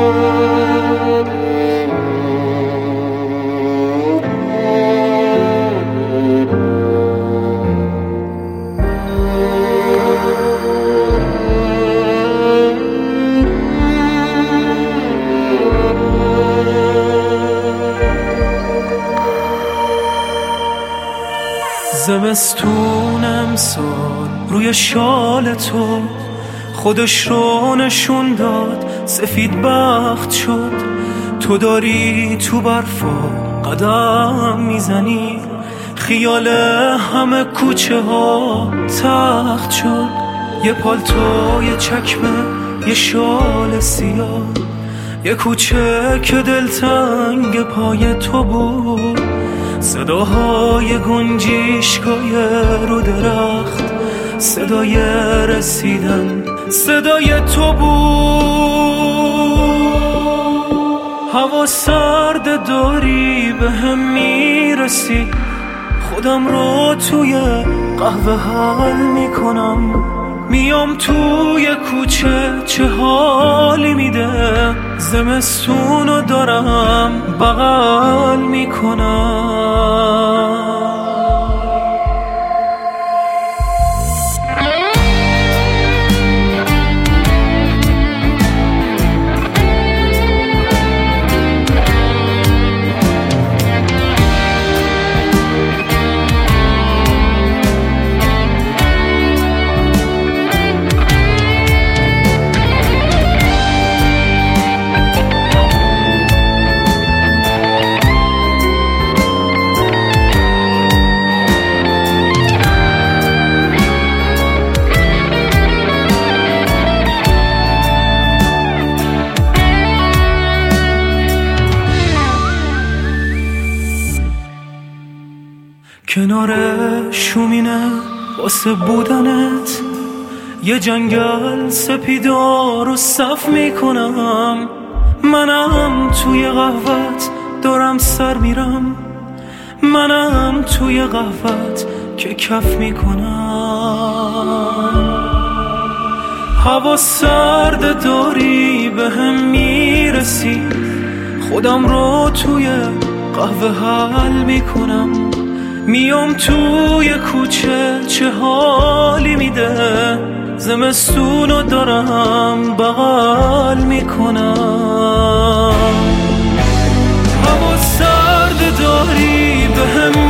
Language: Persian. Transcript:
زمستون امسال روی شال تو خودش رو نشون داد، سفید بخت شد. تو داری تو برفا قدم میزنی، خیال همه کوچه ها تخت شد. یه پالتو، یه چکمه، یه شال سیاه، یه کوچه که دلتنگ پای تو بود. صداهای گنجشکای رو درخت، صدای رسیدن صدای تو بود. هوا سرد داری به هم میرسی، خودم رو توی قهوه حل میکنم. میام توی کوچه چه حالی میده، زمستونو دارم بغل میکنم. کنار شومینه واسه بودنت یه جنگل سپیدار رو صف میکنم. منم توی قهوت دارم سر میرم، منم توی قهوت که کف میکنم. هوا سرد داری به هم میرسی، خودم رو توی قهوه حل میکنم. میام توی کوچه چه حالی میده، زمستونو دارم بغل میکنم. هوا سرد داری به هم